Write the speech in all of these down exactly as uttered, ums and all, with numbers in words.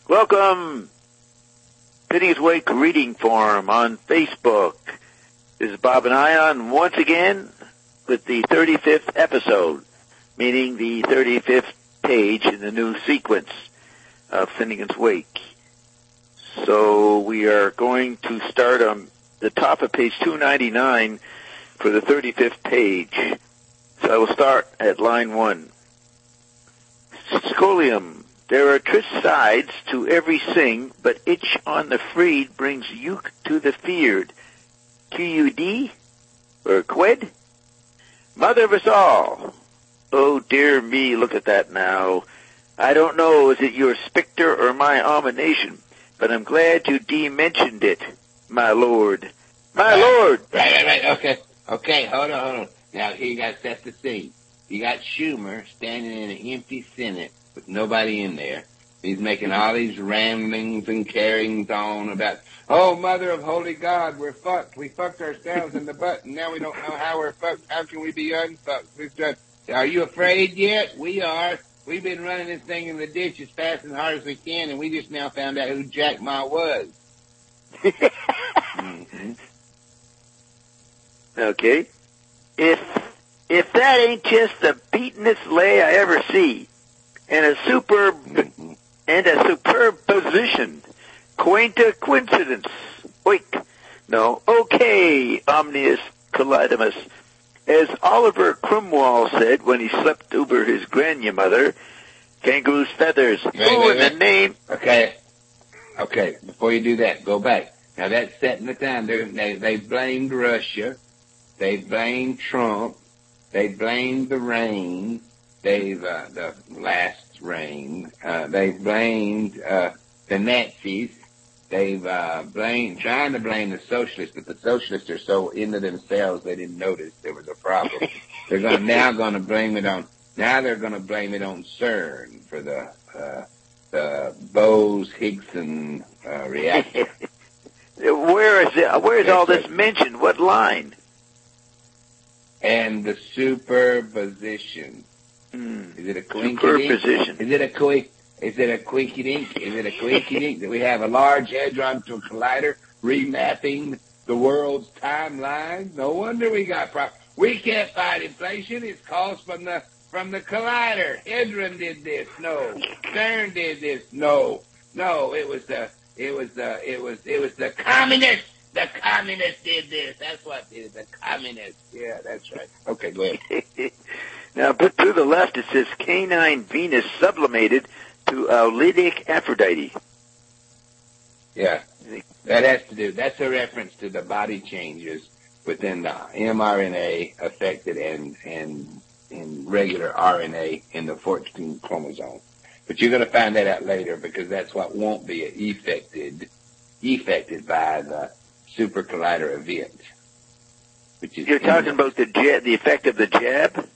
Welcome, Pitting's Wake Reading Forum on Facebook. This is Bob and Ion once again with the thirty-fifth episode, meaning the thirty-fifth page in the new sequence of Finnegan's Wake. So we are going to start on the top of page two ninety-nine for the thirty-fifth page. So I will start at line one. Scholium. There are tryst sides to every sing, but itch on the freed brings uke to the feared. Q U D? Or quid? Mother of us all. Oh, dear me, look at that now. I don't know, is it your spectre or my omination, but I'm glad you de-mentioned it, my lord. My right, lord! Right, right, right, okay. Okay, hold on, hold on. Now, here you got to set the scene. You got Schumer standing in an empty Senate with nobody in there. He's making all these ramblings and carryings on about, oh, mother of holy God, we're fucked. We fucked ourselves in the butt, and now we don't know how we're fucked. How can we be unfucked? We've done, are you afraid yet? We are. We've been running this thing in the ditch as fast and hard as we can, and we just now found out who Jack Ma was. mm-hmm. Okay. If if that ain't just the beatenest lay I ever see, and a superb mm-hmm. and a superb position, quaint a coincidence. Oik. No. Okay, omnius collidimus. As Oliver Cromwell said when he slept over his grandmother, kangaroo's feathers. Wait, Who wait, in wait. the name? Okay. Okay, before you do that, go back. Now that's setting the time. They're, they they blamed Russia. They blamed Trump. They blamed the rain. They've, uh, the last rain. Uh, they blamed, uh, the Nazis. They've, uh, blamed, trying to blame the socialists, but the socialists are so into themselves they didn't notice there was a problem. They're gonna, now gonna blame it on, now they're gonna blame it on CERN for the, uh, the Bose-Higson, uh, reactor. Where is it? Where is all this mentioned? What line? And the superposition. Mm. Is it a quinky Superposition. Is it a quick? Is it a quinky dink? Is it a quinky dink that we have a large hadron to a collider remapping the world's timeline? No wonder we got problems. We can't fight inflation. It's caused from the from the collider. Hadron did this. No. CERN did this. No. No. It was the. It was the. It was. It was the communists. The communists did this. That's what did it. The communists. Yeah, that's right. Okay, go ahead. Now, but to the left it says canine Venus sublimated to Aulidic Aphrodite. Yeah, that has to do. That's a reference to the body changes within the mRNA affected and and in regular R N A in the fourteenth chromosome. But you're going to find that out later because that's what won't be affected, affected by the super collider event. Which is You're talking about the jab, the effect of the jab?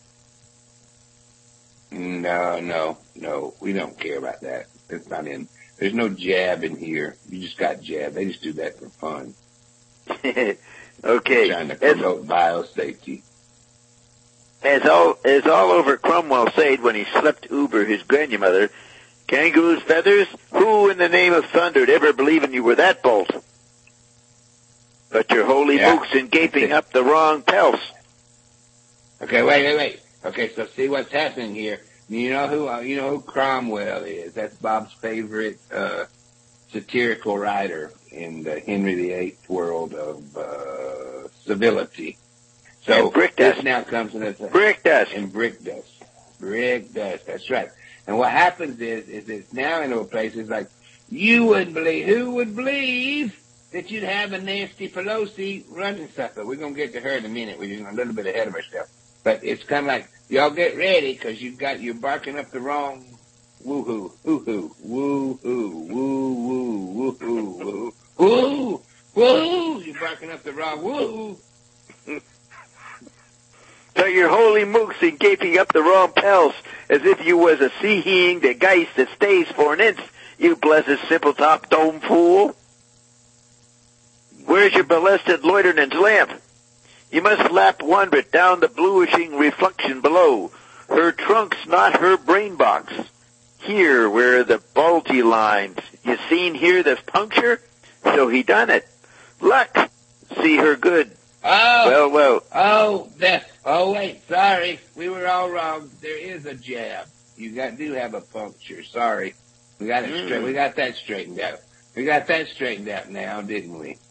No, no, no. We don't care about that. It's not in. There's no jab in here. You just got jab. They just do that for fun. Okay. Trying to promote biosafety. As all as all over Cromwell said when he slept over his grandmother, kangaroo's feathers. Who in the name of thunder would ever believe in you were that bolt? But your holy Yeah. mooks in gaping up the wrong pels. Okay, wait, wait, wait. Okay, so see what's happening here. You know who uh, you know who Cromwell is. That's Bob's favorite uh, satirical writer in the Henry the Eighth world of uh, civility. So And brick this dust. now comes in as a, Brick dust. and brick dust. Brick dust. That's right. And what happens is, is it's now into a place. It's like you wouldn't believe. Who would believe that you'd have a Nancy Pelosi running something? We're gonna get to her in a minute. We're a little bit ahead of ourselves. But it's kind of like, y'all get ready, because you've got, you're barking up the wrong woo-hoo, woo-hoo, woo-hoo, woo-woo, woo-hoo, woo-hoo, woo, woo, you're barking up the wrong woo. So your holy mooks in gaping up the wrong pels, as if you was a seeing the geist that stays for an inch, you blessed simple top dome fool. Where's your ballested loiternan's lamp? You must lap wonder down the bluishing reflection below. Her trunk's not her brain box. Here, where the bulgy lines. You seen here the puncture? So he done it. Luck. See her good. Oh. Well, well. Oh, that, oh wait, sorry. We were all wrong. There is a jab. You got, do have a puncture. Sorry. We got it Mm. straight. We got that straightened out. We got that straightened out now, didn't we?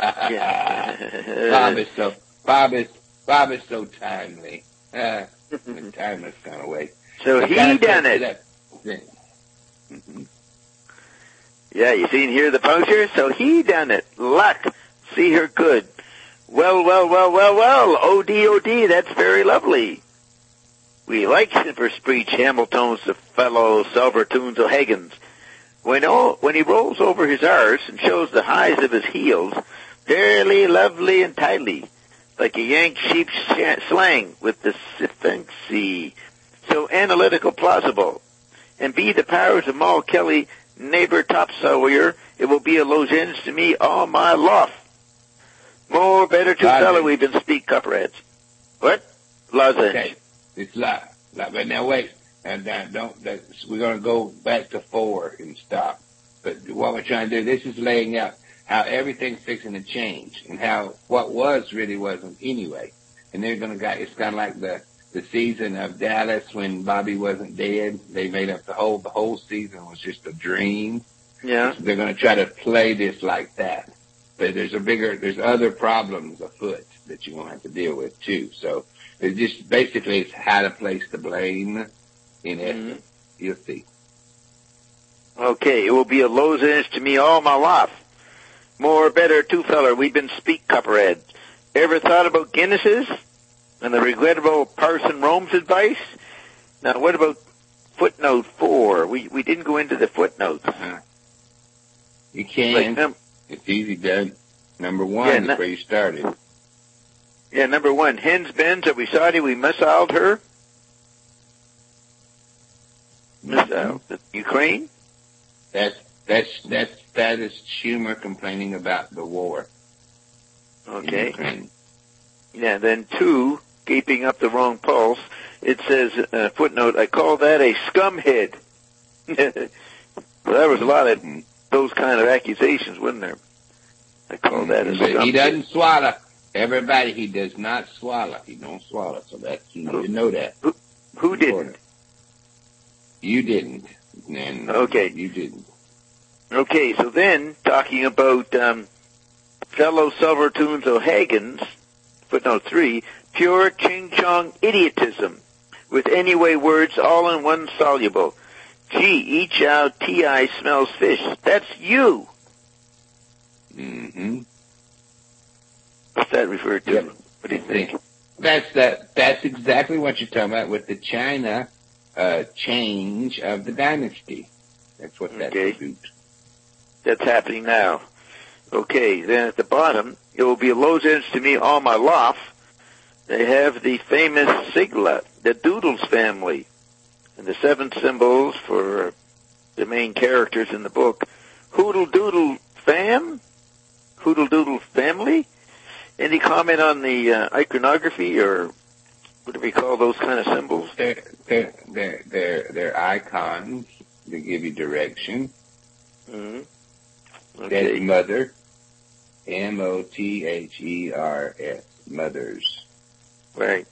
Yeah. Bob is so, Bob is, Bob is so timely. Uh, in a timeless kind of way. So But he that's done what- it. that- Mhm. Yeah, you seen here the puncture? So he done it. Luck. See her good. Well, well, well, well, well. O D O D, that's very lovely. We like Simper Spreech Hamilton's the fellow Silver Tunes O'Hagan's. When, oh, when he rolls over his arse and shows the highs of his heels, fairly lovely and tightly, like a Yank sheep sh- slang with the siphency, so analytical plausible. And be the powers of Maul Kelly, neighbor topsawyer, it will be a lozenge to me all my life. More better to Lozenge. fellow we've been speak cupheads. What? Lozenge. Okay. It's lot. lot. But now wait. And uh, don't, that's, we're going to go back to four and stop. But what we're trying to do, this is laying out how everything's fixing to change and how what was really wasn't anyway. And they're going to go, it's kind of like the, the season of Dallas when Bobby wasn't dead. They made up the whole, the whole season was just a dream. Yeah. They're going to try to play this like that. But there's a bigger, there's other problems afoot that you're going to have to deal with too. So it's just basically it's how to place the blame in essence. Mm-hmm. You'll see. Okay, it will be a lozenge to me all my life. More better two feller, we've been speak cupperhead. Ever thought about Guinnesses and the regrettable Parson Rome's advice? Now what about footnote four? We we didn't go into the footnotes. Uh-huh. You can. Like, um, it's easy done. Number one yeah, is no, where you started. Yeah, number one. Hens Benz, are we sorry we missiled her? Missile. Mm-hmm. Ukraine? That's, that's, that's, that is Schumer complaining about the war. Okay. Ukraine. Yeah, then two, keeping up the wrong pulse. It says, uh, footnote, I call that a scumhead. Well, there was a lot of mm-hmm. those kind of accusations, wasn't there? I call that a scumhead. He doesn't swallow. Everybody, he does not swallow. He don't swallow, so that's, you need to know that. Who, who didn't? You didn't. And okay. You didn't. Okay, so then, talking about um, fellow Silver Tunes O'Hagan's, footnote three, pure ching-chong idiotism, with anyway words all in one soluble. Gee, each out T.I. smells fish. That's you. Mm-hmm. What's that referred to? Yep. What do you think? That's that. That's exactly what you're talking about with the China uh, change of the dynasty. That's what that's okay. about. That's happening now. Okay, then at the bottom, it will be a lozenge to me all my life. They have the famous Sigla, the Doodles family, and the seven symbols for the main characters in the book. Hoodle Doodle fam? Hoodle Doodle family? Any comment on the uh, iconography, or what do we call those kind of symbols? They're, they're, they're, they're, they're icons that give you direction. Mm-hmm. Okay. That's mother. M O T H E R S. Mothers. Right.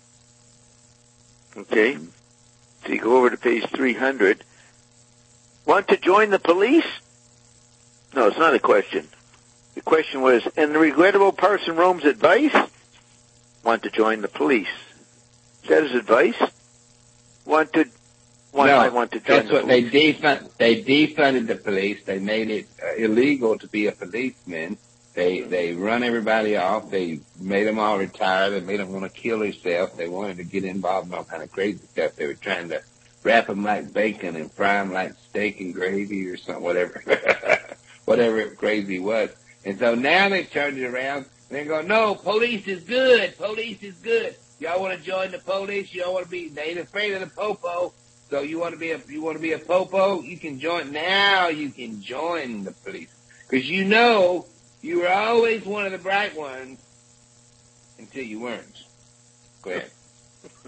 Okay. So you go over to page three hundred. Want to join the police? No, it's not a question. The question was, and the regrettable Parson Rome's advice? Want to join the police. Is that his advice? Want to, why no, I want to join that's the what police. they defund, they defunded the police. They made it uh, illegal to be a policeman. They, mm-hmm. they run everybody off. They made them all retire. They made them want to kill themselves. They wanted to get involved in all kind of crazy stuff. They were trying to wrap them like bacon and fry them like steak and gravy or something, whatever, whatever crazy was. And so now they've turned it around and they go, no, police is good. Police is good. Y'all want to join the police? Y'all want to be, they ain't afraid of the popo. So you want to be a, you want to be a popo? You can join, now you can join the police. Cause you know, you were always one of the bright ones until you weren't. Go ahead.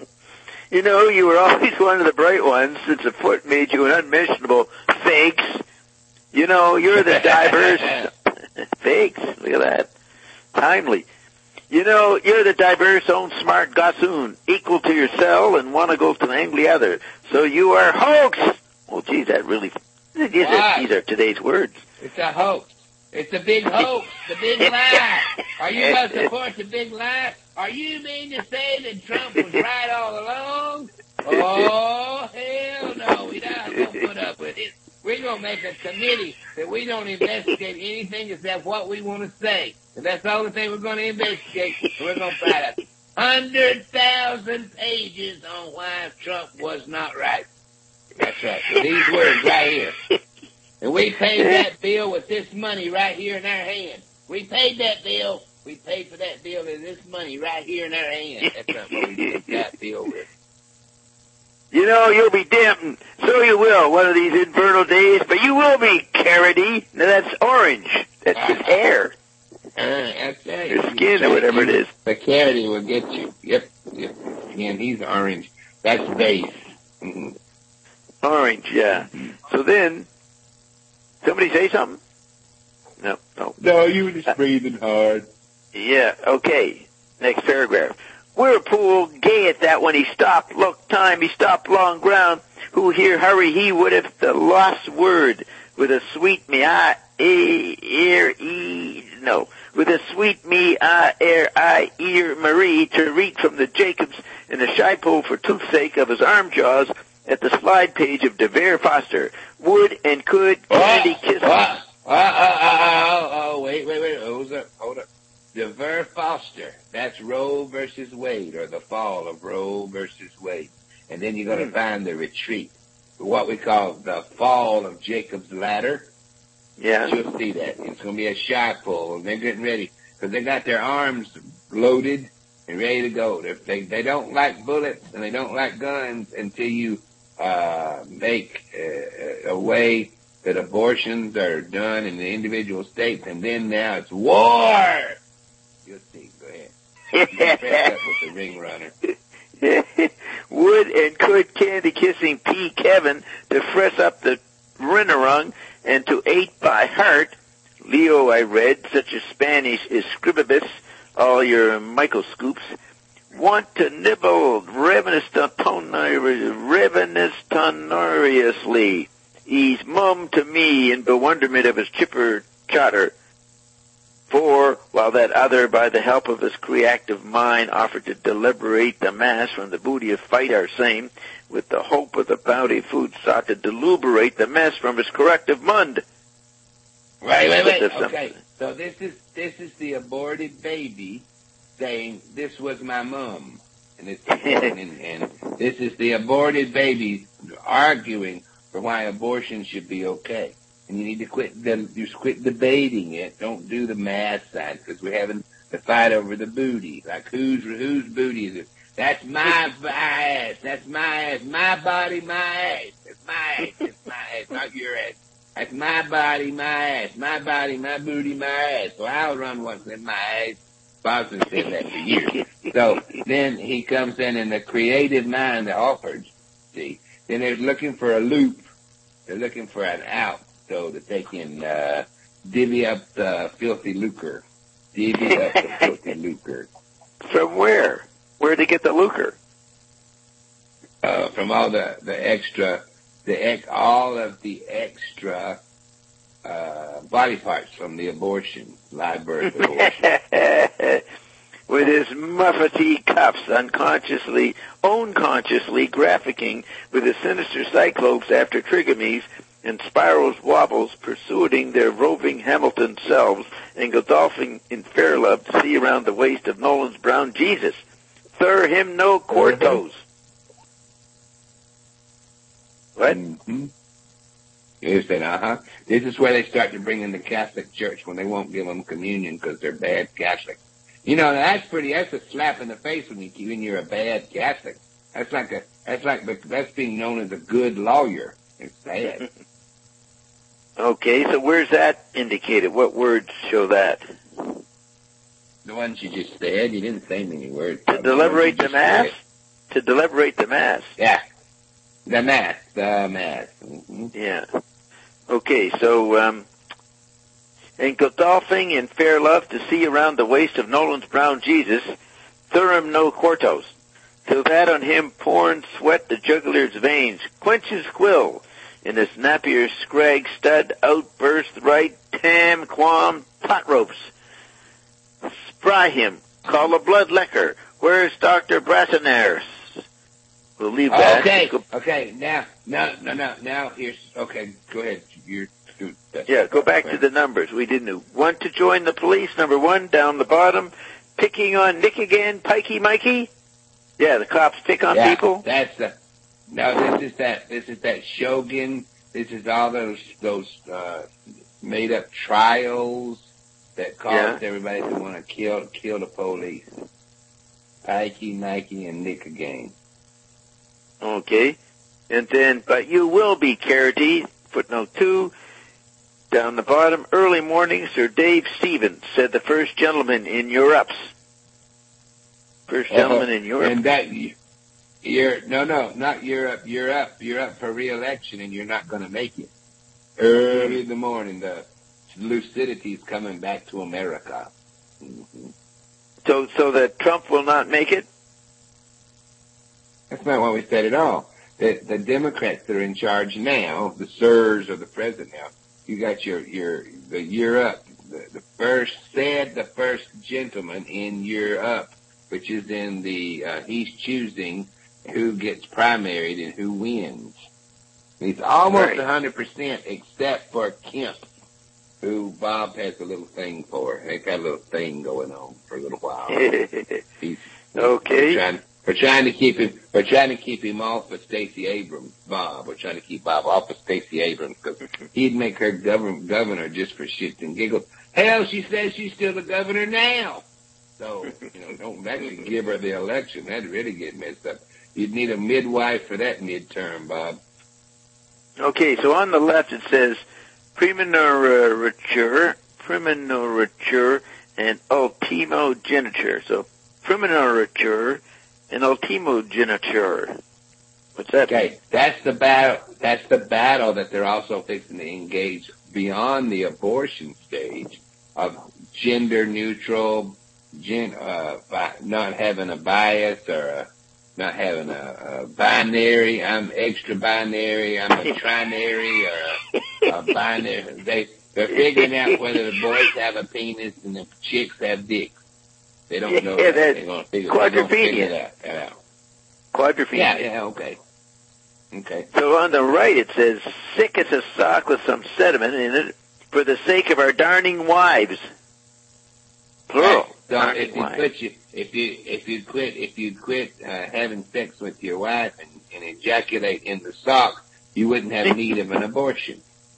You know, you were always one of the bright ones since a foot made you an unmentionable thanks. You know, you're the diverse... Thanks. Look at that. Timely. You know, you're the diverse, own smart gossoon, equal to your cell and want to go to the angry other. So you are hoax. Well, geez, that really... These are, these are today's words. It's a hoax. It's a big hoax. The big lie. Are you going to support the big lie? Are you mean to say that Trump was right all along? Oh, hell no. We're not going to put up with it. We're going to make a committee that we don't investigate anything except what we want to say. And that's the only thing we're going to investigate. We're going to find a hundred thousand pages on why Trump was not right. That's right. So these words right here. And we paid that bill with this money right here in our hand. We paid that bill. We paid for that bill with this money right here in our hand. That's right, what we did that bill with. You know, you'll be damned. So you will one of these infernal days, but you will be carroty. Now that's orange. That's his hair. Uh, that's right. Your skin or whatever it is. The carroty will get you. Yep, yep. Again, he's orange. That's base. Mm-hmm. Orange, yeah. Mm-hmm. So then, somebody say something? No, no. No, you were just breathing hard. Yeah, okay. Next paragraph. Whirlpool gay at that when he stopped, look time, he stopped long ground. Who here hurry he would have the lost word with a sweet me I ear e no with a sweet me I air I ear Marie to read from the Jacobs in the Shypole for toothsake of his arm jaws at the slide page of DeVere Foster. Would and could candy kiss. Oh, oh, oh, oh, oh, wait, wait, wait, hold up, hold up. DeVere Foster, that's Roe versus Wade, or the fall of Roe versus Wade. And then you're going to mm. find the retreat, what we call the fall of Jacob's ladder. Yeah. You'll see that. It's going to be a Shypole, and they're getting ready, because they got their arms loaded and ready to go. They're, they they don't like bullets, and they don't like guns until you uh make uh, a way that abortions are done in the individual states, and then now it's war. You'll see. Go ahead. You press up with the ring runner. Would and could candy kissing P. Kevin to fresh up the rinnerung and to ate by heart. Leo, I read, such as Spanish is scribibus, all your microscopes. Want to nibble ravenously. He's mum to me in bewilderment of his chipper chatter. For, while that other, by the help of his creative mind, offered to deliberate the mass from the booty of fight our same, with the hope of the bounty food sought to deliberate the mess from his corrective mund. Wait, wait, wait. Okay, so this is this is the aborted baby saying, this was my mum. And, it's, and, and this is the aborted baby arguing for why abortion should be okay. And you need to quit the, you quit debating it. Don't do the math side, because we're having the fight over the booty. Like, whose whose booty is it? That's my ass. That's my ass. My body, my ass. It's my ass. It's my ass, not your ass. That's my body, my ass. My body, my booty, my ass. So I'll run once in my ass. Boston said that for years. So then he comes in, and the creative mind offers, see, then they're looking for a loop. They're looking for an out so that they can uh, divvy up the filthy lucre. Divvy up the filthy lucre. From where? Where'd they get the lucre? Uh, from all the, the extra, the ex, all of the extra uh, body parts from the abortion, live birth abortion. With his muffety cuffs unconsciously, unconsciously graphicking with his sinister cyclopes after trigomies and spirals wobbles pursuing their roving Hamilton selves and Godolphin in fair love to see around the waist of Nolan's brown Jesus. Thur him no quartos. What? Mm-hmm. You said, uh-huh. This is where they start to bring in the Catholic Church when they won't give them communion because they're bad Catholics. You know, that's pretty, that's a slap in the face when, you, when you're a bad Catholic. That's like a, that's like, that's being known as a good lawyer. It's sad. Okay, so where's that indicated? What words show that? The ones you just said. You didn't say many words. To deliberate the Mass? To deliberate the Mass. Yeah. The Mass. The Mass. Mm-hmm. Yeah. Okay, so, um, and Godolphing in fair love to see around the waist of Nolan's brown Jesus, Thurum no quartos. Till that on him pouring sweat the juggler's veins, quench his quill, in his Napier scrag stud outburst right tam quam pot ropes. Spry him, call a blood lecker, where's Doctor Brassenares? We'll leave that. Okay, okay, now, no, no, no, now here's, okay, go ahead, you're, that's yeah, go back to the numbers. We didn't know. Want to join the police, number one, down the bottom, picking on Nick again, Pikey Mikey? Yeah, the cops pick on yeah, people? That's the, no, this is that, this is that Shogun, this is all those, those, uh, made up trials that caused Yeah. everybody to want to kill, kill the police. Pikey, Mikey, and Nick again. Okay. And then, but you will be Carity, footnote two, down the bottom, early morning, Sir Dave Stevens said the first gentleman in Europe's. First gentleman uh, in Europe. And that, you're, no, no, not Europe, you're up, you're up for re-election and you're not going to make it. Early in the morning, the lucidity's coming back to America. Mm-hmm. So, so that Trump will not make it? That's not what we said at all. The, the Democrats that are in charge now, the sirs of the president now, you got your, your, the Europe, the, the first, said the first gentleman in Europe, which is in the, uh, he's choosing who gets primaried and who wins. He's almost Right. one hundred percent except for Kemp, who Bob has a little thing for. They got a little thing going on for a little while. he's, Okay. We're trying, we're trying to keep him, we're trying to keep him off of Stacey Abrams, Bob. We're trying to keep Bob off of Stacey Abrams because he'd make her govern, governor just for shits and giggles. Hell, she says she's still the governor now. So, you know, don't actually give her the election. That'd really get messed up. You'd need a midwife for that midterm, Bob. Okay, so on the left it says Primogeniture, Primogeniture, and Ultimogeniture. So Primogeniture and Ultimogeniture. What's that Okay, mean? that's the battle. That's the battle that they're also fixing to engage beyond the abortion stage of gender neutral, gen, uh, bi- not having a bias or a, not having a, a binary. I'm extra binary. I'm a trinary or a, a binary. They they're figuring out whether the boys have a penis and the chicks have dicks. They don't Yeah, know that. that's They're gonna figure, they're gonna figure quadrophenia. that, that out. Quadrophenia. Yeah, yeah, okay. Okay. So on the right it says, sick as a sock with some sediment in it, for the sake of our darning wives. Plural. Right. So Darning if you wives. quit, you, if you if you quit if you quit uh, having sex with your wife and, and ejaculate in the sock, you wouldn't have need of an abortion.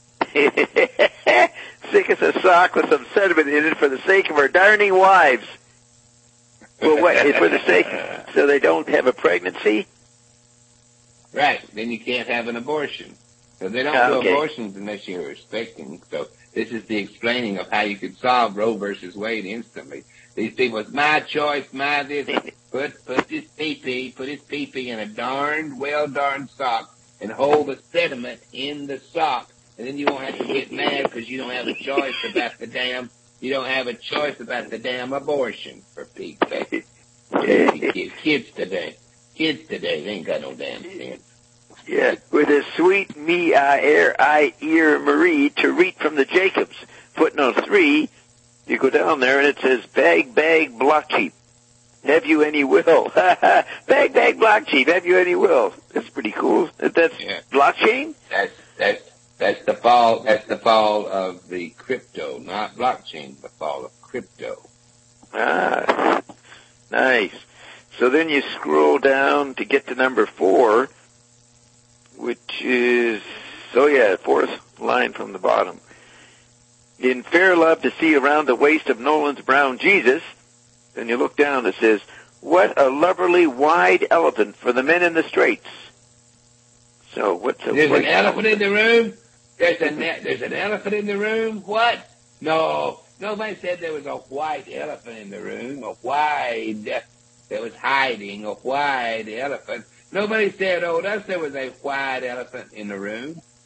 Sick as a sock with some sediment in it for the sake of our darning wives. Well, what, for the sake, so they don't have a pregnancy? Right. Then you can't have an abortion. So they don't Okay. do abortions unless you're expecting. So this is the explaining of how you could solve Roe versus Wade instantly. These people, it's my choice, my this. Put put this pee-pee, put his pee-pee in a darned, well-darned sock and hold the sediment in the sock. And then you won't have to get mad because you don't have a choice about the damn, you don't have a choice about the damn abortion, for Pete's sake. Kids, kids today. Kids today, they ain't got no damn sense. Yeah, with a sweet me I air I ear Marie to read from the Jacobs. Footnote three, you go down there and it says bag bag block sheep. Have you any will? bag bag block sheep. Have you any will? That's pretty cool. That's Yeah. blockchain. That's that's that's the fall. That's the fall of the crypto, not blockchain. The fall of crypto. Ah, nice. So then you scroll down to get to number four, which is, oh yeah, fourth line from the bottom. In fair love to see around the waist of Nolan's brown Jesus, then you look down, it says, what a lovely wide elephant for the men in the straits. So what's a There's an white elephant in the room. There's a ne- there's an elephant in the room. What? No, nobody said there was a white elephant in the room. A wide that was hiding. A white elephant. Nobody said, oh, us there was a white elephant in the room.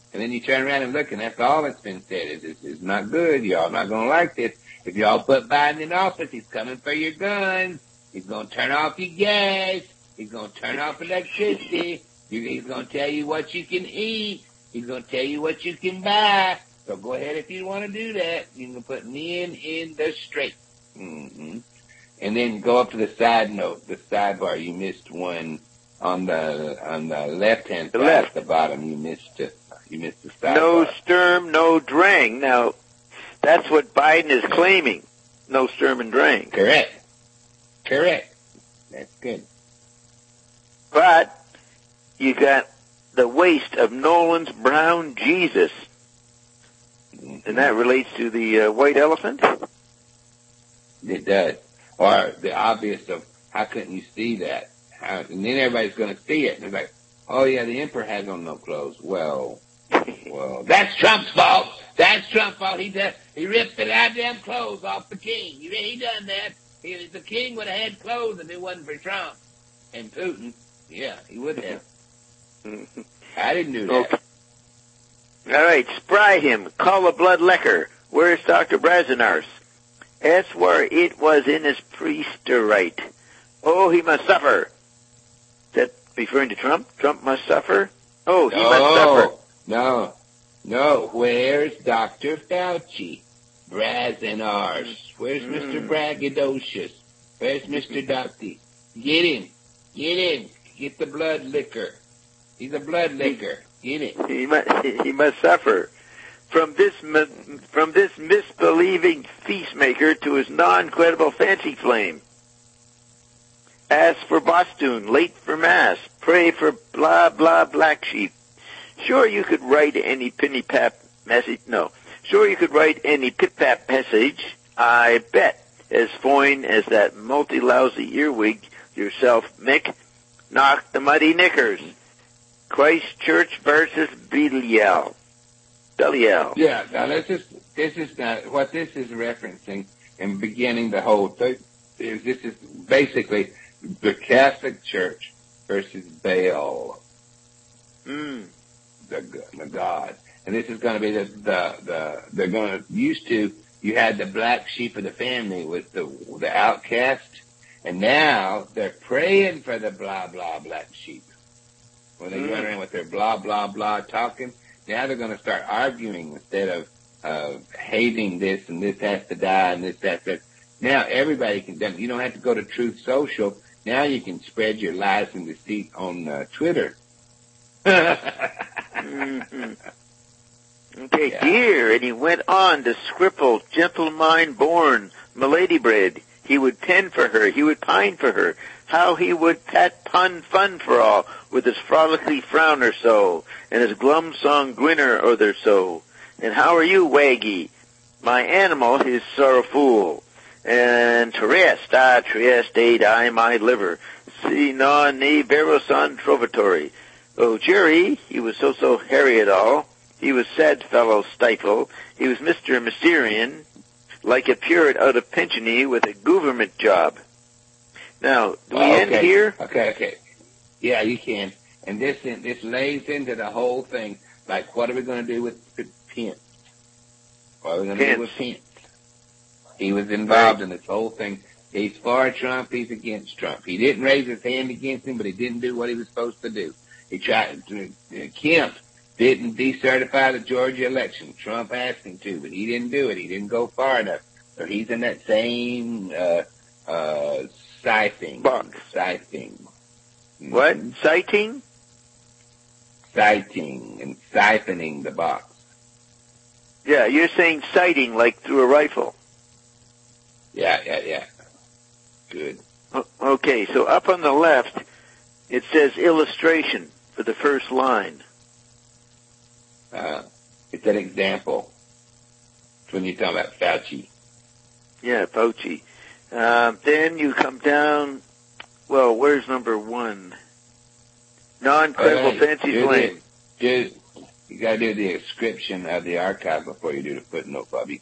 And then you turn around and look, and that's all that's been said. Is it's, it's not good. Y'all not going to like this. If y'all put Biden in office, he's coming for your guns. He's going to turn off your gas. He's going to turn off electricity. He's going to tell you what you can eat. He's going to tell you what you can buy. So go ahead if you want to do that. You can put men in the straight. Mm-hmm. And then go up to the side note, the sidebar. You missed one on the on the left-hand side left. at the bottom. You missed it. You missed the sidebar. No Sturm, no Drang. Now, that's what Biden is claiming. No Sturm and Drang. Correct. Correct. That's good. But you got the waste of Nolan's brown Jesus. And that relates to the uh, white elephant? It does. Or the obvious of how couldn't you see that? How, and then everybody's going to see it. And they're like, oh, yeah, the emperor has on no clothes. Well, well, that's Trump's fault. That's Trump's fault. He does, he ripped the goddamn clothes off the king. He, he done that. He, the king would have had clothes if it wasn't for Trump. And Putin, yeah, he would have. I didn't do that. Okay. All right, spry him. Call a blood lecker. Where's Doctor Brazenars? Ask where it was in his priesterite. Oh, he must suffer. Is that referring to Trump? Trump must suffer? Oh, he no, must suffer. No, no. Where's Doctor Fauci? Brazenars. Where's mm. Mister Braggadocious? Where's Mister Doctor? Get him. Get him. Get the blood liquor. He's a blood liquor. Get it. He must, he must suffer. From this from this misbelieving feastmaker to his non-credible fancy flame. Ask for Bostun, late for Mass, pray for blah, blah, black sheep. Sure you could write any penny-pap message, no. Sure you could write any pip-pap message, I bet, as fine as that multi-lousy earwig yourself, Mick. Knock the muddy knickers. Christchurch versus Belial. Belial. Yeah, now this is, this is not, what this is referencing and beginning the whole thing is this is basically the Catholic Church versus Baal. Mm. The, the God. And this is going to be the, the, the, they're going to, used to, you had the black sheep of the family with the, the outcast, and now they're praying for the blah, blah, black sheep. When they mm. run around with their blah, blah, blah talking, now they're going to start arguing instead of, uh, hating this and this has to die and this has to, now everybody can, you don't have to go to Truth Social. Now you can spread your lies and deceit on uh, Twitter. mm-hmm. Okay, yeah. dear, and he went on to scribble, gentle mind born, milady bred. He would pen for her, he would pine for her, how he would pat pun fun for all, with his frolicly frown or so, and his glum song gwinner or there so. And how are you, Waggy? My animal, his sorrowful. And Trieste, ah, Trieste, aid I my liver. Si non ne verosan trovatori. Oh, Jerry, he was so-so hairy at all. He was sad fellow stifle. He was Mister Mysterian, like a curate out of pensiony with a government job. Now, do we oh, okay. end here? Okay, okay. Yeah, you can. And this this lays into the whole thing. Like, what are we going to do with Pence? What are we going to do with Pence? He was involved right. in this whole thing. He's for Trump. He's against Trump. He didn't raise his hand against him, but he didn't do what he was supposed to do. He tried to, uh, Kemp didn't decertify the Georgia election. Trump asked him to, but he didn't do it. He didn't go far enough. So he's in that same, uh, uh, siphoning. Box. Siphoning. What? Sighting? Sighting and siphoning the box. Yeah, you're saying sighting like through a rifle. Yeah, yeah, yeah. Good. Okay, so up on the left, it says illustration for the first line. Uh, it's an example. It's when you talk about Fauci. Yeah, Fauci. Uh, then you come down, well, where's number one? Non-credible right, fancy flame. Do, you gotta do the description of the archive before you do the footnote, Bobby.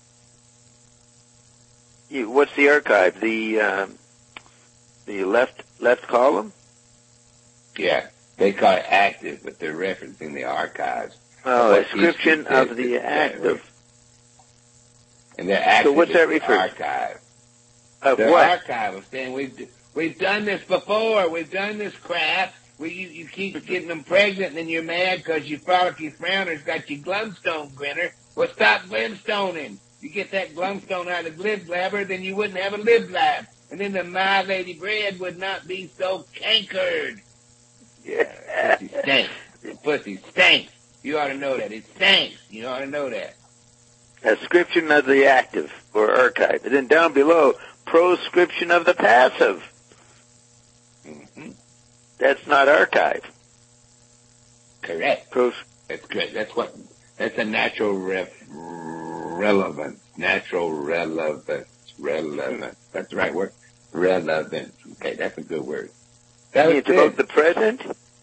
You, what's the archive? The, um, the left, left column? Yeah. They call it active, but they're referencing the archives. Oh, what ascription history of says the it's act that way. of, And the act so what's is that the refer to? archive. Of The what? archive of saying we've we've done this before. We've done this crap. We you, you keep getting them pregnant, and then you're mad because your frolicky frowner's got your glumstone grinner. Well, stop glumstoning. You get that glumstone out of the glib blabber, then you wouldn't have a lib blab, and then the my lady bread would not be so cankered. Yeah. Pussy stinks. The pussy stinks. You ought to know that. It stinks. You ought to know that. Ascription of the active, or archive. And then down below, proscription of the passive. Mm-hmm. That's not archive. Correct. Pros- That's correct. That's what, that's a natural ref, relevance. Natural relevance. Relevance. That's the right word. Relevance. Okay, that's a good word. That was it's good. about the present,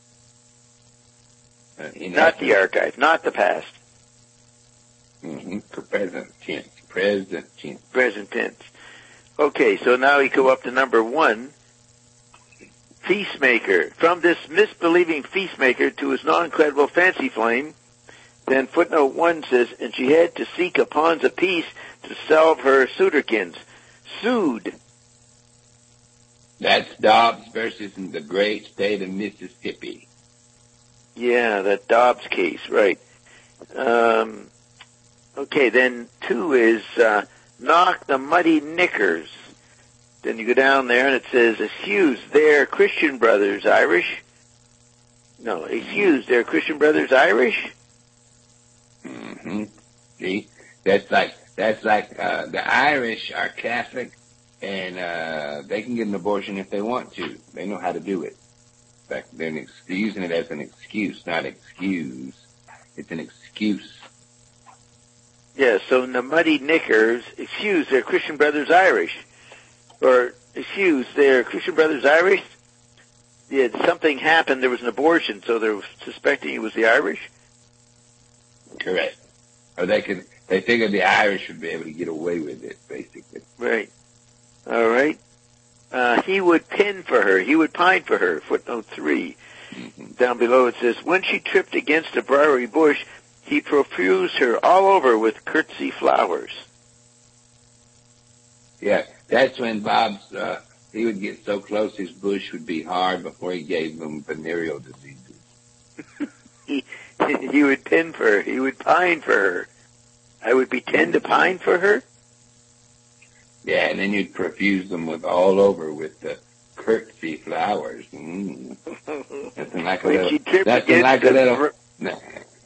Uh, not the archive, not the past. Mm-hmm. Present tense. Present tense. Present tense. Okay, so now we go up to number one. Feastmaker. From this misbelieving feastmaker to his non-credible fancy flame. Then footnote one says, and she had to seek a pawns apiece to salve her suitorkins. Sued. That's Dobbs versus the great state of Mississippi. Yeah, that Dobbs case, right. Um, okay, then two is uh, knock the muddy knickers. Then you go down there and it says, excuse, they're Christian brothers Irish. No, excuse, they're Christian brothers Irish. Mm-hmm. See, that's like that's like uh, the Irish are Catholic, and uh, they can get an abortion if they want to. They know how to do it. In fact, they're ex- using it as an excuse, not excuse. It's an excuse. Yeah, so the muddy knickers, excuse, they're Christian brothers Irish. Or, excuse, they're Christian brothers Irish. Yeah, something happened, there was an abortion, so they're suspecting it was the Irish. Correct. Or they could, they figured the Irish would be able to get away with it, basically. Right. All right. Uh, he would pin for her. He would pine for her. Footnote three. Mm-hmm. Down below it says, when she tripped against a briary bush, he profused her all over with curtsy flowers. Yeah, that's when Bob's, uh, he would get so close his bush would be hard before he gave them venereal diseases. he, he would pin for her. He would pine for her. I would pretend to pine for her? Yeah, and then you'd profuse them with all over with the curtsy flowers. Mm. Nothing like a when little, she tripped nothing against like a little, br- no.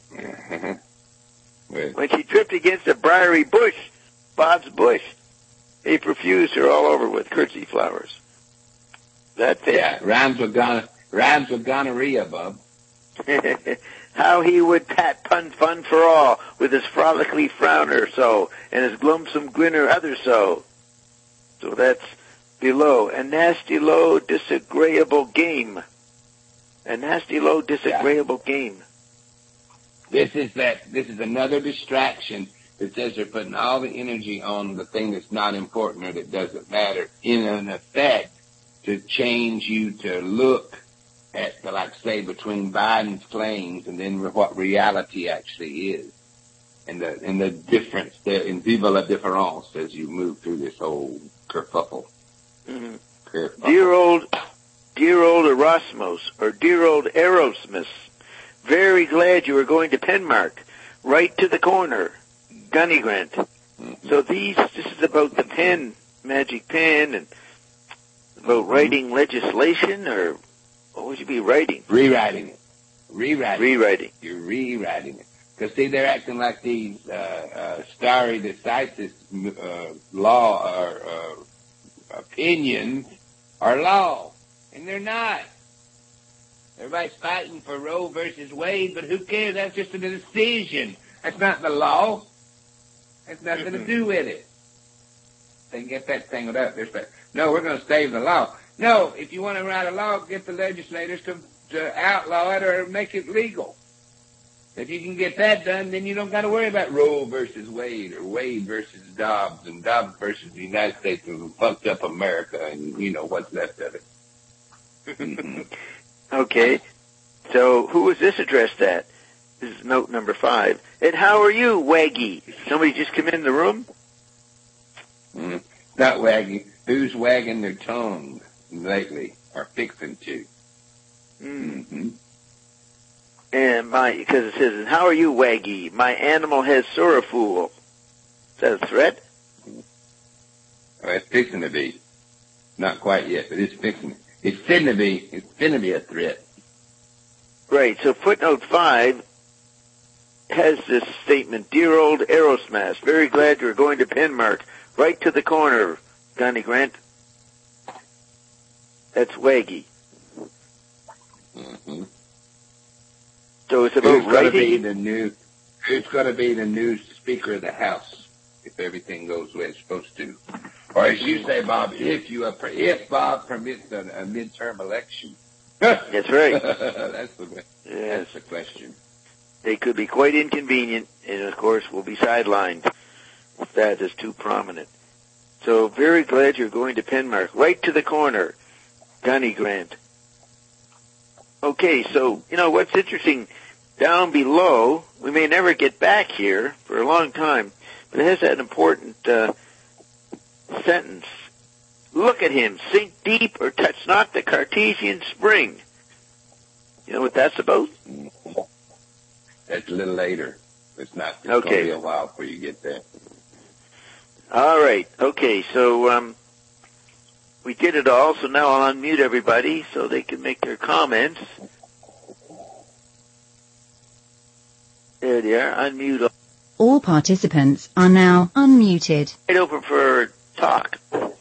When she tripped against a briary bush, Bob's bush, he profused her all over with curtsy flowers. That fits. Yeah, rhymes with gon- rhymes with gonorrhea, Bob. How he would pat pun fun for all with his frolically frowner so, and his gloomsome grinner other so. So that's below. A nasty low disagreeable game. A nasty low disagreeable yeah. game. This is that, this is another distraction that says they're putting all the energy on the thing that's not important or that doesn't matter in an effect to change you to look at the, like say, between Biden's claims and then what reality actually is. And the, and the difference there in viva la difference as you move through this whole kerfuffle. Mm-hmm. kerfuffle. Dear old, dear old Erasmus, or dear old Aerosmith, very glad you were going to Penmark, right to the corner, Gunny Grant. Mm-hmm. So these, this is about the pen, magic pen, and about mm-hmm. writing legislation, or what would you be writing? Rewriting it. Rewriting Rewriting. You're rewriting it. Because, see, they're acting like these uh, uh, stare decisis uh, law or uh, opinions are law. And they're not. Everybody's fighting for Roe versus Wade, but who cares? That's just a decision. That's not the law. That's nothing mm-hmm. to do with it. They can get that tangled up. No, we're going to save the law. No, if you want to write a law, get the legislators to, to outlaw it or make it legal. If you can get that done, then you don't got to worry about Roe versus Wade or Wade versus Dobbs and Dobbs versus the United States who fucked up America and, you know, what's left of it. Okay. So who was this addressed at? This is note number five. And how are you, Waggy? Somebody just come in the room? Mm, not Waggy. Who's wagging their tongue lately or fixing to? Mm. Mm-hmm. And my, because it says, and how are you, Waggy? My animal has Sorofool. Is that a threat? Oh, it's fixing to be. Not quite yet, but it's fixing. It's finna to be. It's finna be a threat. Right. So footnote five has this statement: "Dear old Aerosmith, very glad you're going to Penmark, right to the corner." Connie Grant. That's Waggy. Mm-hmm. So it's about who's gonna be writing. the new? Who's gonna be the new Speaker of the House if everything goes the way it's supposed to? Or as you say, Bob, if you if Bob permits a, a midterm election. That's right. that's the Yes. that's the question. They could be quite inconvenient, and of course will be sidelined if that is too prominent. So very glad you're going to Penmark, right to the corner, Connie Grant. Okay, so you know what's interesting? Down below, we may never get back here for a long time, but it has that important uh, sentence. Look at him, sink deep or touch not the Cartesian spring. You know what that's about? That's a little later. It's not. It's Okay. going to be a while before you get there. All right. Okay, so um, we did it all, so now I'll unmute everybody so they can make their comments. There they are. Unmute. All participants are now unmuted. Right open for talk.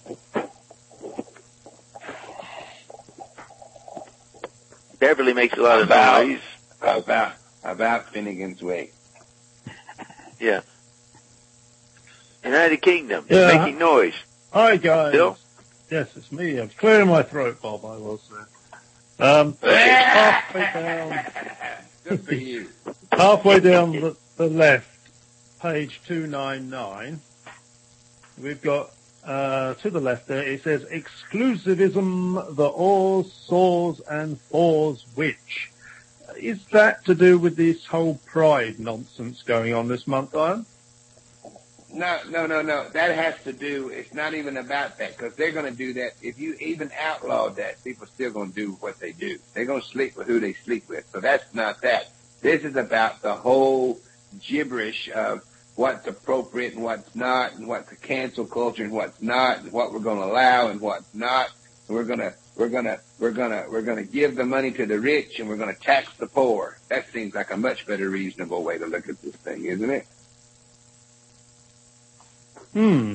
Beverly makes a lot of About- noise. About about Finnegan's Wake. Yeah. United Kingdom. Yeah. Making noise. Hi, guys. Bill? Yes, it's me. I'm clearing my throat, Bob, I was there. Um, halfway down, Good for you. halfway down the, the left, page two ninety-nine, we've got, uh, to the left there, it says, exclusivism, the ors, saws, and fors which. Is that to do with this whole pride nonsense going on this month, Ian? No, no, no, no. That has to do, it's not even about that, because they're going to do that. If you even outlawed that, people are still going to do what they do. They're going to sleep with who they sleep with. So that's not that. This is about the whole gibberish of what's appropriate and what's not, and what's a cancel culture and what's not, and what we're going to allow and what's not. We're going to, we're going to, we're going to, we're going to give the money to the rich and we're going to tax the poor. That seems like a much better reasonable way to look at this thing, isn't it? Hmm.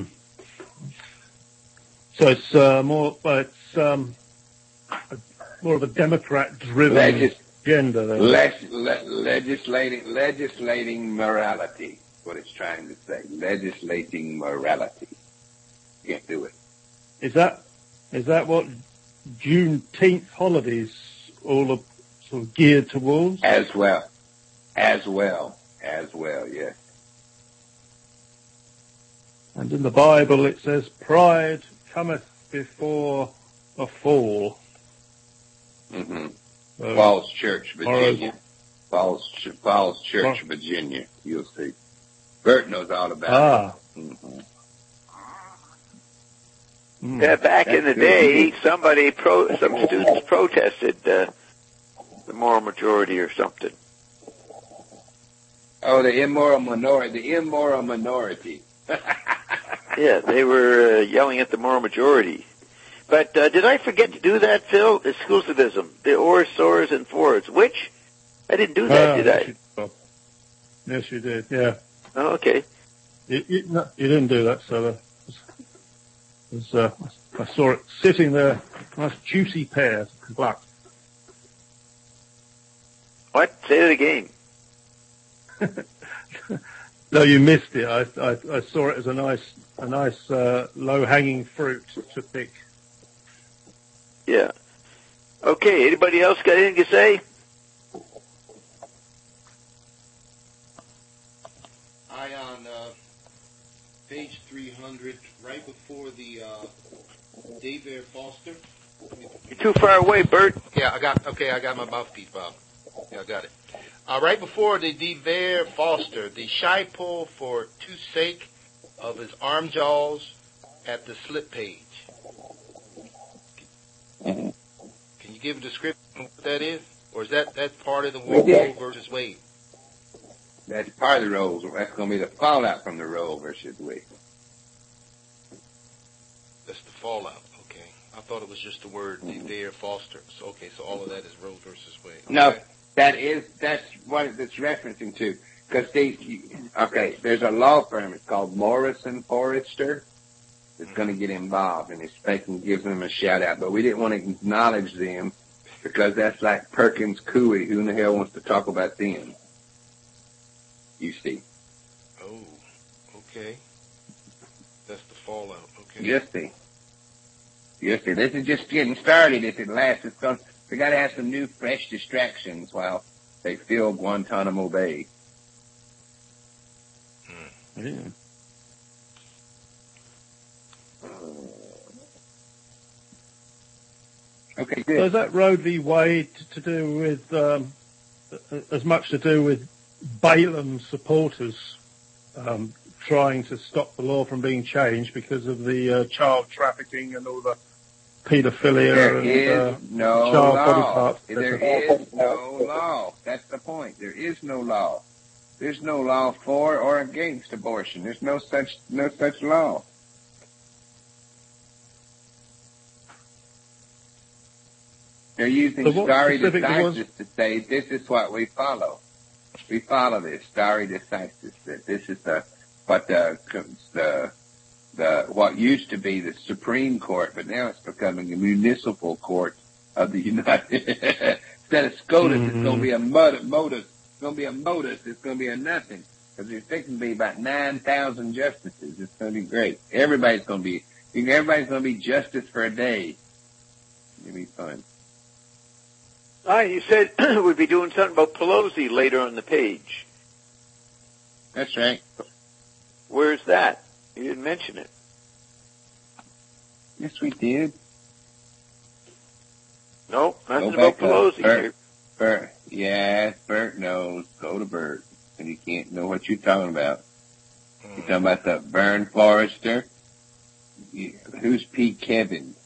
So it's uh, more, well, it's um, a, more of a Democrat-driven Legis- agenda. There. Leg- le- legislating, legislating morality. What it's trying to say. Legislating morality. Can't do it. Is that is that what Juneteenth holidays all are sort of geared towards? As well. As well. As well, yes. And in the Bible it says, pride cometh before a fall. Mm-hmm. So, Falls Church, Virginia. Morris- Falls, Ch- Falls Church, Mor- Virginia. You'll see. Bert knows all about ah. it. Mm-hmm. Mm. Yeah, back in the That's good. day, somebody, pro, some students protested uh, the moral majority or something. Oh, the immoral minority. The immoral minority. Yeah, they were uh, yelling at the moral majority. But uh, did I forget to do that, Phil? Exclusivism. The ors, sors, and fors. Which? I didn't do that, Ah, did yes, I? you, Bob. Yes, you did. Yeah, Oh, okay. you, you, no, you didn't do that. So uh, it was, uh, I saw it sitting there, nice juicy pear. Black. What? Say it again. No, you missed it. I, I, I saw it as a nice, a nice uh, low-hanging fruit to pick. Yeah. Okay, anybody else got anything to say? I on uh, page three hundred, right before the uh, David Foster. You're too far away, Bert. Yeah, I got, okay, I got my mouthpiece, Bob. Yeah, I got it. Uh, right before the De Vere Foster, the shy pull for two sake of his arm jaws at the slip page. Mm-hmm. Can you give a description of what that is? Or is that, that part of the We Roe did. versus Wade? That's part of the Roe. That's going to be the fallout from the Roe versus Wade. That's the fallout. Okay. I thought it was just the word De Vere Foster. So, okay, so all of that is Roe versus Wade. Okay. No, that is, that's what it's referencing to. Because, see, okay, there's a law firm. It's called Morrison Forrester. That's going to get involved, and it's making, gives them a shout out. But we didn't want to acknowledge them because that's like Perkins Coie. Who in the hell wants to talk about them? You see. Oh, okay. That's the fallout. Okay. Just see. Just see. This is just getting started. If it lasts, it's going. We got to have some new, fresh distractions while they fill Guantanamo Bay. Hmm. Yeah. Okay, So good. is that Roe v. Wade to do with um, as much to do with Balaam supporters um, trying to stop the law from being changed because of the uh, child trafficking and all the paedophilia There and is uh, no child body law. parts? There is no law. That's the point. There is no law. There's no law for or against abortion. There's no such no such law. They're using So what stare specific was- decisis to say this is what we follow. We follow this stare decisis. That this is the what the the the what used to be the Supreme Court, but now it's becoming a municipal court of the United. Instead of SCOTUS, Mm-hmm. it's going to be a mod- modus. It's going to be a modus. It's going to be a nothing because there's fixing to be about nine thousand justices. It's going to be great. Everybody's going to be. Everybody's going to be justice for a day. It'll be fun. Ah, you said we'd be doing something about Pelosi later on the page. That's right. Where's that? You didn't mention it. Yes, we did. No, nothing Go about back up. Pelosi Bert, here. Bert, yes, Bert knows. Go to Bert. And he can't know what you're talking about. You're talking about the Vern Forrester. You- Who's Pete Kevin?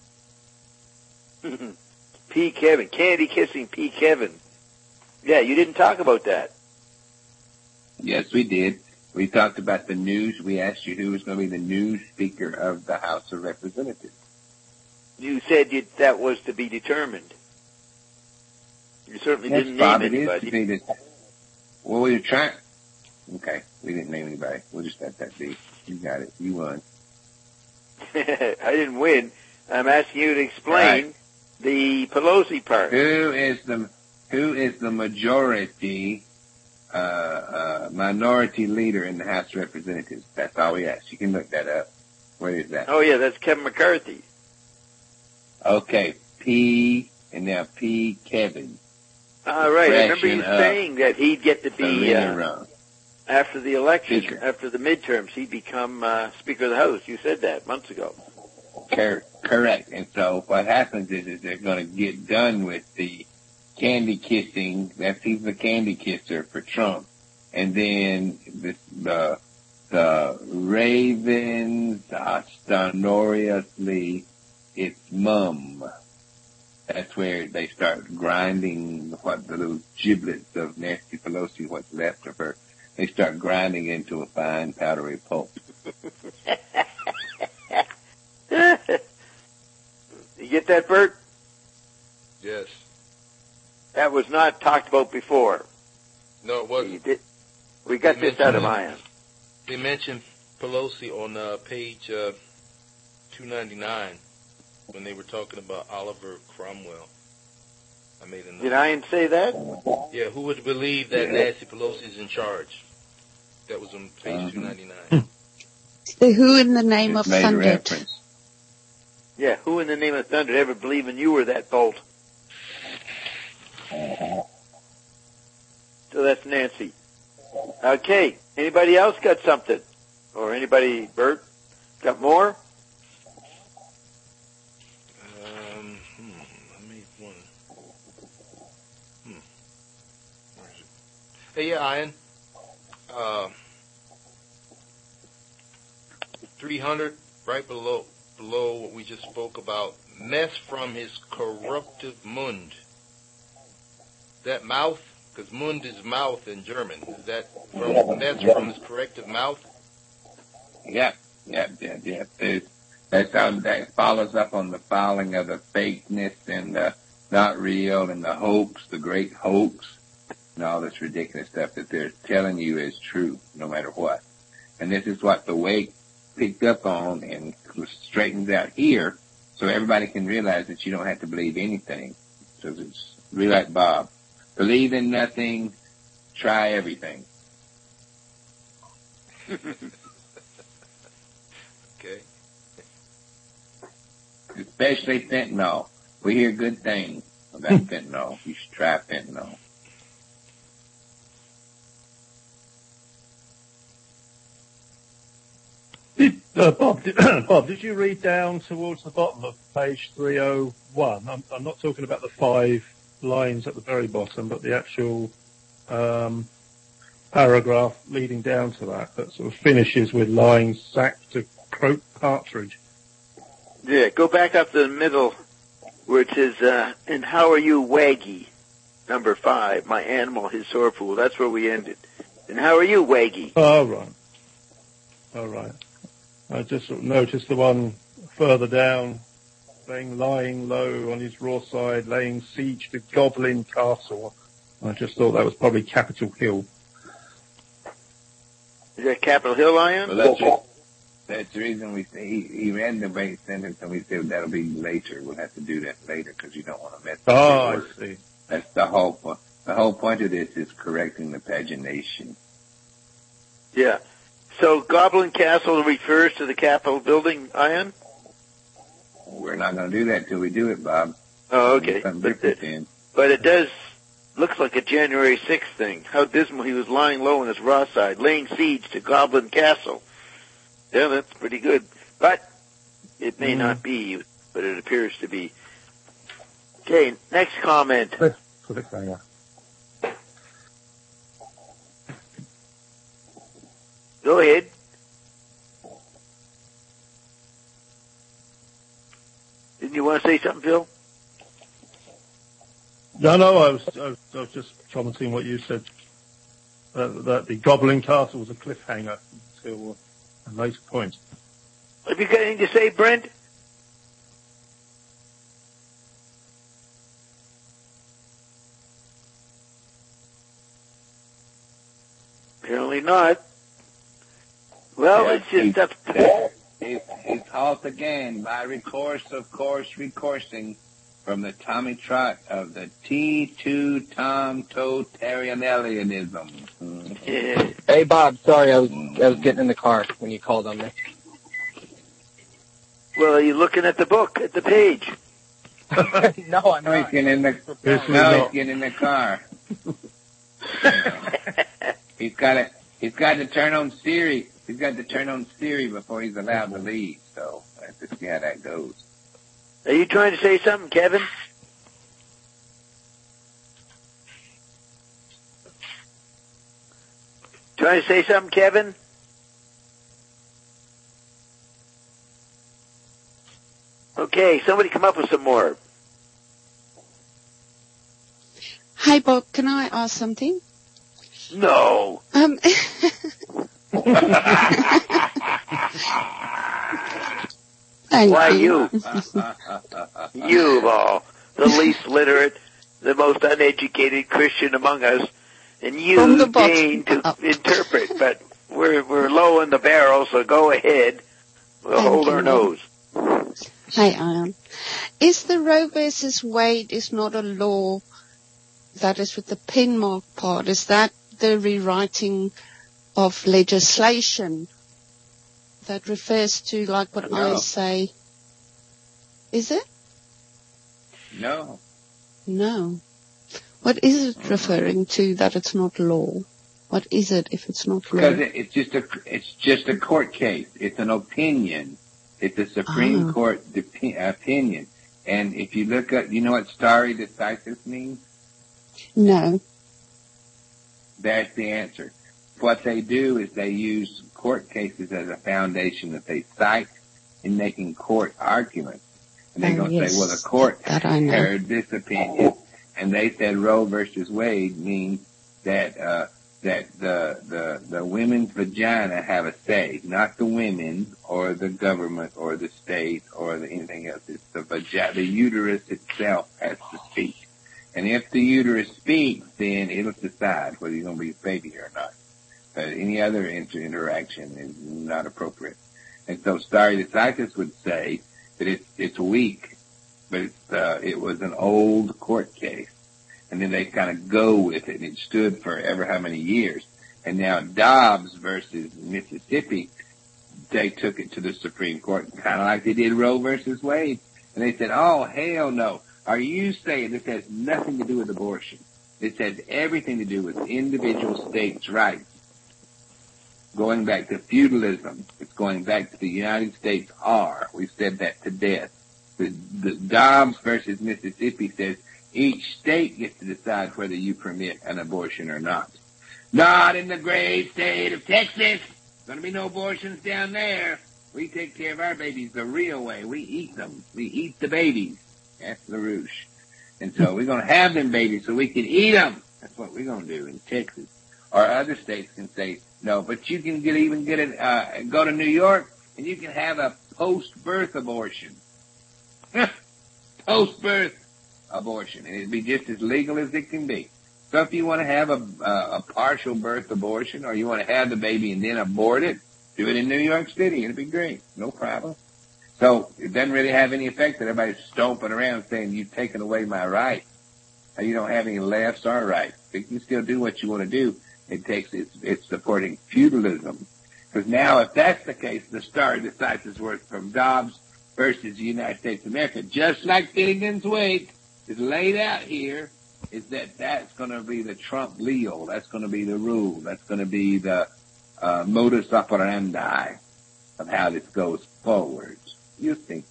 P. Kevin, candy kissing P. Kevin. Yeah, you didn't talk about that. Yes, we did. We talked about the news. We asked you who was going to be the new Speaker of the House of Representatives. You said you, that was to be determined. You certainly Yes, didn't Bob, name it is anybody. to be the, well, we were trying. Okay, we didn't name anybody. We'll just let that be. You got it. You won. I didn't win. I'm asking you to explain Right. the Pelosi part. Who is the who is the majority uh, uh, minority leader in the House of Representatives? That's all we ask. You can look that up. Where is that? Oh yeah, that's Kevin McCarthy. Okay, P and now P Kevin. All right. I remember you Expression of saying that he'd get to be Selena uh, Rome. after the election, Speaker. after the midterms, he'd become uh, Speaker of the House. You said that months ago. Cor- correct. And so what happens is, is they're going to get done with the candy kissing. That's he's the candy kisser for Trump. And then the the, the Ravens ostentorously its mum. That's where they start grinding what the little giblets of Nancy Pelosi, what's left of her. They start grinding into a fine powdery pulp. You get that, Bert? Yes. That was not talked about before. No, it You wasn't. did- We got They this out of mentioned Ian. They mentioned Pelosi on uh, page uh, two ninety-nine when they were talking about Oliver Cromwell. I made a note. Did Ian say that? Yeah, who would believe that Yeah. Nancy Pelosi is in charge? That was on page Uh-huh. two ninety-nine. The Who in the Name Just of made a Thunder. reference. Yeah, who in the name of thunder ever believing you were that bolt? So that's Nancy. Okay, anybody else got something? Or anybody, Bert, got more? Um, hmm, I made one. Hmm. Where Hey, yeah, Ian. Uh, three hundred, right below below what we just spoke about. Mess from his corruptive Mund. That mouth, because Mund is mouth in German. Is that from mess from his corrective mouth? Yep, yep, yep, yep. There's, that's how that follows up on the filing of the fakeness and the not real and the hoax, the great hoax, and all this ridiculous stuff that they're telling you is true, no matter what. And this is what the Wake picked up on and straightens out here, so everybody can realize that you don't have to believe anything. So it's really like Bob. Believe in nothing, try everything. Okay. Especially fentanyl. We hear good things about fentanyl. You should try fentanyl. Did, uh, Bob, did, Bob, did you read down towards the bottom of page three oh one? I'm, I'm not talking about the five lines at the very bottom, but the actual um, paragraph leading down to that, that sort of finishes with lying sack to croak partridge. Yeah, go back up to the middle where it says, uh, and how are you, Waggy? Number five, my animal, his sore fool. That's where we ended. And how are you, Waggy? Oh, right. All right. I just sort of noticed the one further down, saying lying low on his raw side, laying siege to Goblin Castle. I just thought that was probably Capitol Hill. Is that Capitol Hill, Ian? Well, that's, re- that's the reason we say he, he read the base sentence and we said that'll be later. We'll have to do that later because you don't want to mess up Oh, the I word. see. That's the whole point. The whole point of this is correcting the pagination. Yeah. So Goblin Castle refers to the Capitol building, Ian? We're not going to do that till we do it, Bob. Oh, okay. Something But different it, then. but it does, looks like a January sixth thing. How dismal he was lying low on his raw side, laying siege to Goblin Castle. Yeah, that's pretty good. But it may Mm. not be, but it appears to be. Okay, next comment. Cliffhanger. Go ahead. Didn't you want to say something, Phil? No, no, I was, I was, I was just commenting what you said, uh, that the Goblin Castle was a cliffhanger until a later point. Have you got anything to say, Brent? Apparently not. Well, Yeah, it's just he- up to... He's, he's halt again by recourse, of course, recoursing from the Tommy Trot of the T two Tom Totalitarianism. Mm. Yeah. Hey, Bob. Sorry, I was I was getting in the car when you called on me. Well, are you looking at the book, at the page? No, I'm No, he's not. getting in the, This is no, he's not- getting in the car. He's got to, he's got to turn on Siri. He's got to turn on Siri before he's allowed to leave. So I have to see how that goes. Are you trying to say something, Kevin? Trying to say something, Kevin? Okay, somebody come up with some more. Hi, Bob. Can I ask something? No. Um, Thank Why you. you? You of all, the least literate, the most uneducated Christian among us, and From you the bottom deign to up. interpret, but we're we're low in the barrel, so go ahead. We'll Thank hold you. our nose. Hi, Ian. Is the Roe versus Wade is not a law that is with the pen mark part? Is that the rewriting of legislation that refers to like what No. I say? Is it? No. No. What is it referring to that it's not law? What is it if it's not law? Because it, it's just a, it's just a court case. It's an opinion. It's a Supreme Oh. Court depi- opinion. And if you look up, you know what stare decisis means? No. That's the answer. What they do is they use court cases as a foundation that they cite in making court arguments. And they're Oh, going to yes. say, well, the court That I know. heard this opinion, and they said Roe versus Wade means that uh, that the the the women's vagina have a say, not the women or the government or the state or the, anything else. It's the vagina, the uterus itself has to speak. And if the uterus speaks, then it'll decide whether you're going to be a baby or not. But any other inter- interaction is not appropriate. And so stare decisis would say that it's it's weak, but it's uh, it was an old court case. And then they kind of go with it. It stood for ever how many years. And now Dobbs versus Mississippi, they took it to the Supreme Court, kind of like they did Roe versus Wade. And they said, oh, hell no. Are you saying this has nothing to do with abortion? This has everything to do with individual states' rights. Going back to feudalism. It's going back to the United States are. We've said that to death. The, the Dobbs versus Mississippi says, each state gets to decide whether you permit an abortion or not. Not in the great state of Texas. Going to be no abortions down there. We take care of our babies the real way. We eat them. We eat the babies. That's LaRouche. And so we're going to have them babies so we can eat them. That's what we're going to do in Texas. Or other states can say, no, but you can get even get it, uh, go to New York and you can have a post-birth abortion. Post-birth abortion, and it'd be just as legal as it can be. So if you want to have a, a, a partial birth abortion, or you want to have the baby and then abort it, do it in New York City. It'd be great, no problem. So it doesn't really have any effect that everybody's stomping around saying you've taken away my right. You don't have any lefts or rights. You can still do what you want to do. It takes it's, it's supporting feudalism. Because now, if that's the case, the stare decisis work from Dobbs versus the United States of America, just like Finnegan's Wake is laid out here, is that that's going to be the Trump Leo. That's going to be the rule. That's going to be the uh, modus operandi of how this goes forward. You think?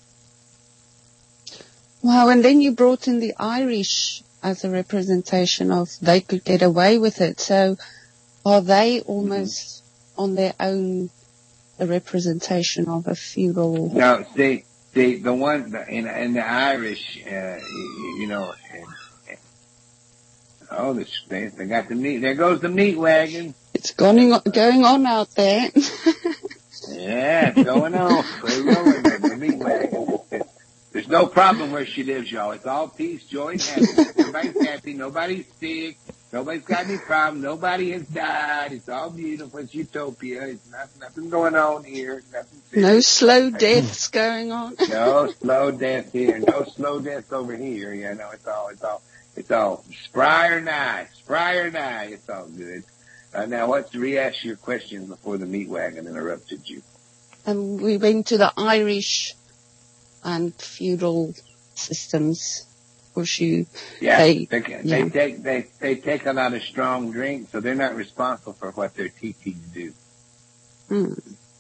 Wow, and then you brought in the Irish as a representation of they could get away with it. So are they almost mm-hmm. on their own a representation of a feudal? No, see, see the one in, in the Irish, uh, you, you know, uh, oh, this, they, they got the meat. There goes the meat wagon. It's going on, going on out there. Yeah, it's going on. We're rolling with the meat wagon. There's no problem where she lives, y'all. It's all peace, joy, and happiness. Everybody's happy. Nobody's sick. Nobody's got any problem. Nobody has died. It's all beautiful. It's utopia. It's nothing, nothing going on here. Nothing no slow deaths going on. No slow death here. No slow death over here. Yeah, no, it's all, it's all, it's all spry or nigh. Spry or nigh. It's all good. Uh, now, let's re-ask your question before the meat wagon interrupted you. And we went to the Irish and feudal systems. Which you, yeah, they, they, yeah. they take they they take a lot of strong drink, so they're not responsible for what their teachings do. Hmm.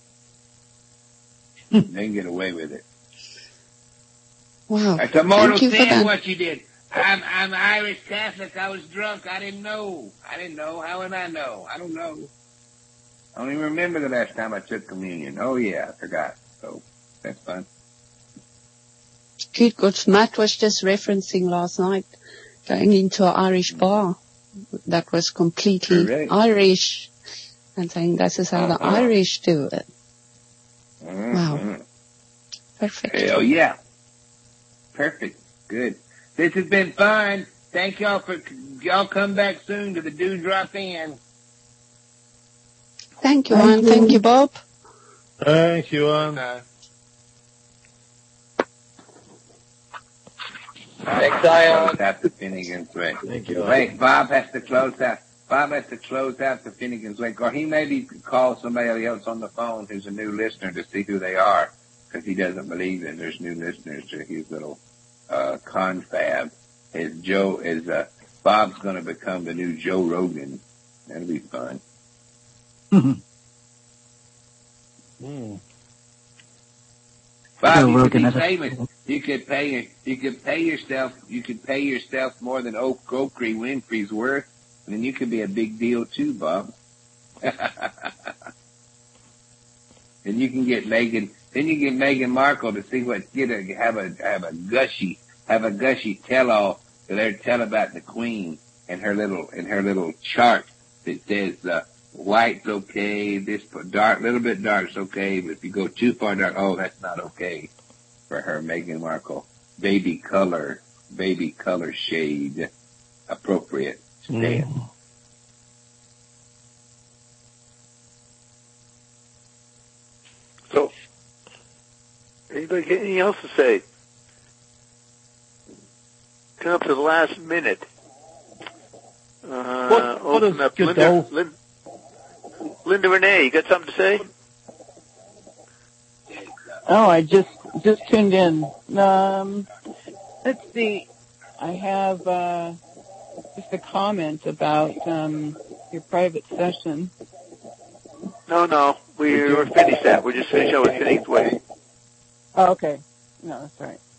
They can get away with it. Wow! It's a mortal Thank you sin for that. what you did. I'm I'm Irish Catholic. I was drunk. I didn't know. I didn't know. How would I know? I don't know. I don't even remember the last time I took communion. Oh yeah, I forgot. So that's fun. Good, good. Matt was just referencing last night going into an Irish bar that was completely Correct. Irish and saying this is how uh-huh. the Irish do it. Mm-hmm. Wow. Perfect. Hell yeah. Perfect. Good. This has been fun. Thank y'all for, y'all come back soon to the Dewdrop Inn. Thank you, Anne. Thank you, Bob. Thank you, Anne. Uh, Thanks, Ion. Close out the Finnegan's Wake. Thank you. Wait, Bob has to close out. Bob has to close out the Finnegan's Wake, or he maybe could call somebody else on the phone who's a new listener to see who they are, because he doesn't believe that there's new listeners to his little uh confab. Is Joe is uh Bob's going to become the new Joe Rogan. That'll be fun. mm. Bob, Joe you Rogan could be has a- famous. You could pay. You could pay yourself. You could pay yourself more than Oak Oakley Winfrey's worth then you could be a big deal too, Bob. Then you can get Meghan. Then you get Meghan Markle to see what get a have a have a gushy have a gushy tell all to their tell about the Queen and her little and her little chart that says uh, white's okay, this dark little bit dark's okay, but if you go too far dark, oh, that's not okay for her, Meghan Markle. Baby color, baby color shade appropriate. Stand. Mm. So, anybody got anything else to say? Come up to the last minute. Uh, What- what open is up. Linda, Godot? Linda, Linda Renee, you got something to say? Oh, I just just tuned in. Um, let's see. I have uh, just a comment about um, your private session. No, no, we're, we're finished that. We're just finishing up with Phoenix Way. Oh, okay. No, that's all right.